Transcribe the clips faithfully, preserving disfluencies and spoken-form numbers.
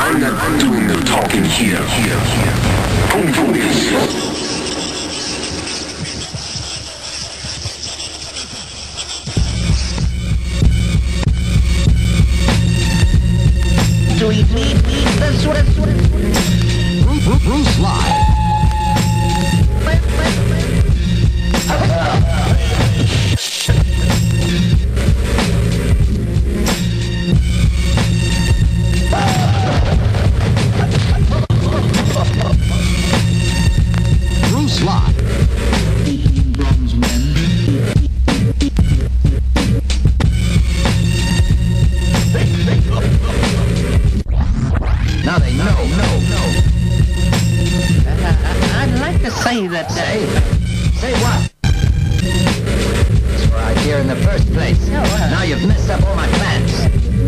I'm not doing the talking here, here, here. Boom, boom, yes. Do we need the sort of sort of Bruce, Bruce Live. Bruce Live. bronze men. Now they know, no, no. Uh, I'd like to say that. Say? Say what? That's where I hear in the first place. No, uh, now you've messed up all my plans.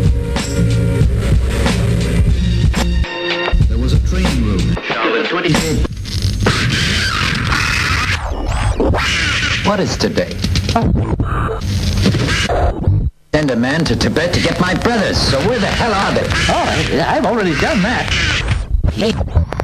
There was a training room. Charlotte twenty-eight. What is today? Send a man to Tibet to get my brothers. So where the hell are they? Oh, I've already done that. Hey.